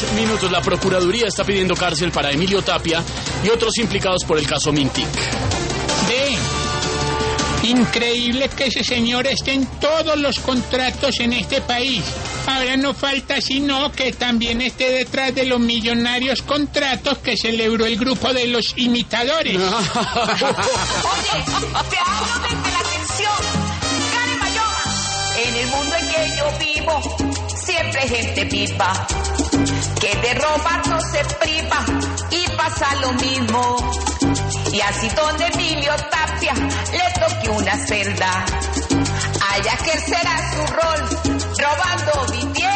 minutos. La Procuraduría está pidiendo cárcel para Emilio Tapia y otros implicados por el caso Mintic. Increíble que ese señor esté en todos los contratos en este país. Ahora no falta sino que también esté detrás de los millonarios contratos que celebró el grupo de los imitadores. Oye, te hablo desde la atención. Karen Mayoma. En el mundo en que yo vivo, siempre hay gente viva, que de robar no se priva y pasa lo mismo. Y así donde Emilio Tapia le toque una celda, allá que él será su rol, robando vivienda.